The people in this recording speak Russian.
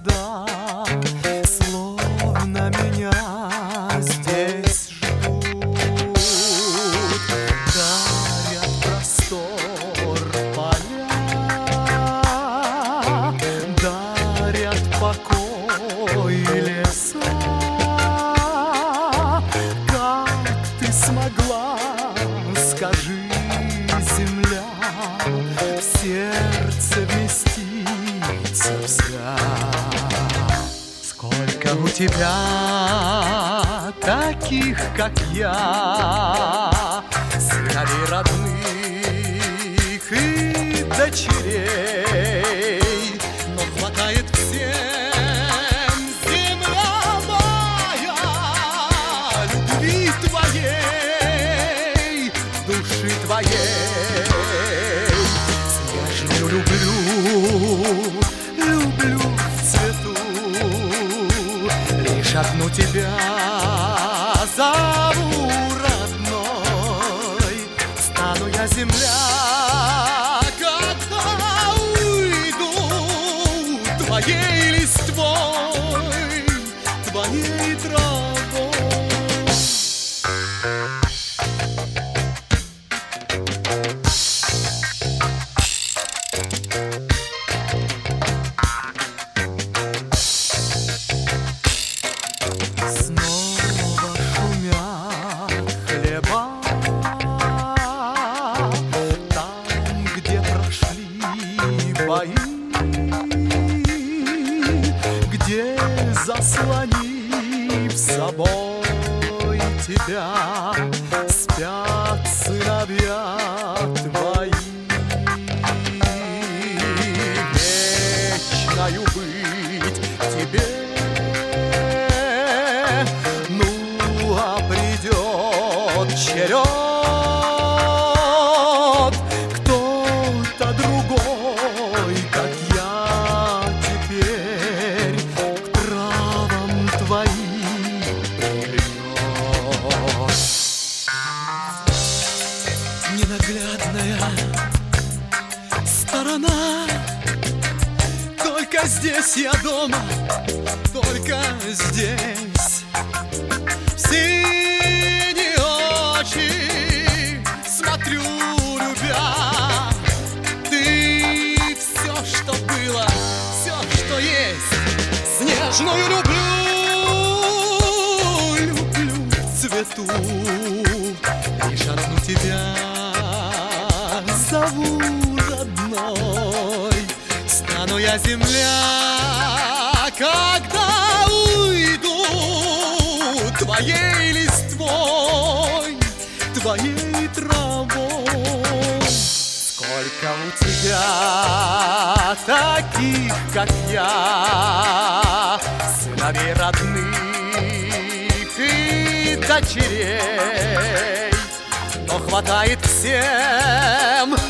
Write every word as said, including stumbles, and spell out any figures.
года, словно меня здесь ждут. Дарят простор поля, дарят покой леса. Как ты смогла, скажи, земля, в сердце вместиться вся? Сколько у тебя таких, как я, сыновей родных и дочерей, но хватает всем, земля моя, любви твоей, души твоей. Снежную люблю, люблю в цвету, лишь одну тебя зову родной. Стану я, земля, когда уйду, твоей листвой, твоей травой. Снова шумят хлеба там, где прошли бои, где, заслонив собой тебя, спят сыновья твои. Вечною быть тебе, ну а придет черед, кто-то другой, как я теперь, к травам твоим прильнет. Ненаглядная сторона, только здесь я дома, только здесь. В синие очи смотрю, любя, ты все, что было, все, что есть, снежную люблю, люблю в цвету, лишь одну тебя зову родной. Стану я, земля, когда уйду, твоей листвой, твоей травой. Сколько у тебя таких, как я, сыновей родных и дочерей, но хватает всем,